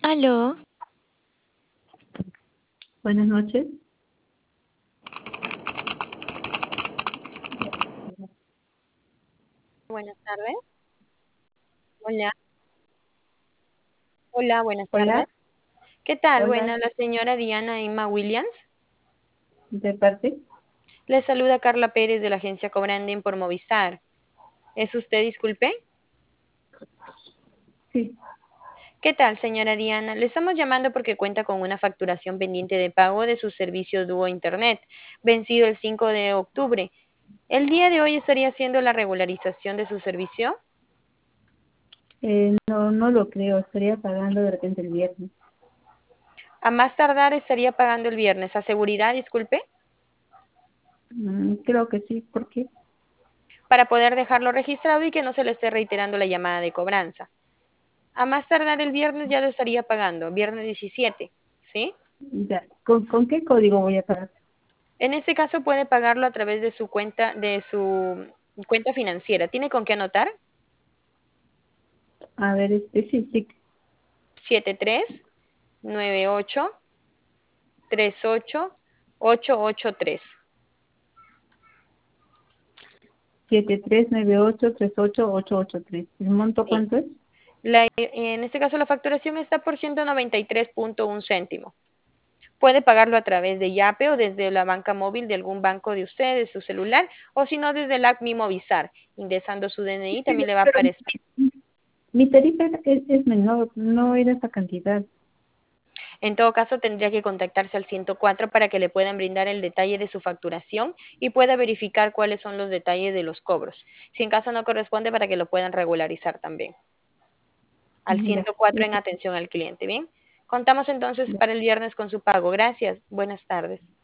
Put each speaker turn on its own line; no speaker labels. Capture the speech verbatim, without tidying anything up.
Aló,
Buenas noches.
buenas tardes. Hola, hola, buenas tardes.
Hola,
¿Qué tal?
hola,
Buena, la señora Diana Emma Williams.
¿de parte?
Le saluda Carla Pérez de la agencia Cobranding por Movistar. ¿Es usted, disculpe?
Sí,
¿Qué tal, señora Diana? Le estamos llamando porque cuenta con una facturación pendiente de pago de su servicio Dúo Internet, vencido el cinco de octubre. ¿El día de hoy estaría haciendo la regularización de su servicio?
eh, no, no lo creo, estaría pagando de repente el viernes.
A más tardar estaría pagando el viernes. ¿A seguridad, disculpe?
Mm, creo que sí, ¿por qué?
Para poder dejarlo registrado y que no se le esté reiterando la llamada de cobranza. A más tardar el viernes ya lo estaría pagando, viernes diecisiete, ¿sí?
Ya, ¿con, con qué código voy a pagar?
En este caso puede pagarlo a través de su cuenta, de su cuenta financiera. ¿Tiene con qué anotar?
A ver, este, sí, sí,
siete tres nueve ocho tres ocho ocho ocho tres.
siete tres nueve ocho tres ocho ocho ocho tres. ¿El monto
Sí.
cuánto es?
La- en este caso la facturación está por ciento noventa y tres punto uno céntimo. Puede pagarlo a través de Yape o desde la banca móvil de algún banco de usted, de su celular, o si no desde el app Mi Movistar. Ingresando su D N I
Pero,
también le va a
pero
aparecer.
mi tarifa es, es menor, no era esa cantidad.
En todo caso, tendría que contactarse al ciento cuatro para que le puedan brindar el detalle de su facturación y pueda verificar cuáles son los detalles de los cobros. Si en caso no corresponde, para que lo puedan regularizar también. Al
Ya,
ciento cuatro
ya,
en atención al cliente, ¿bien? Contamos entonces
ya.
para el viernes con su pago. Gracias. Buenas tardes.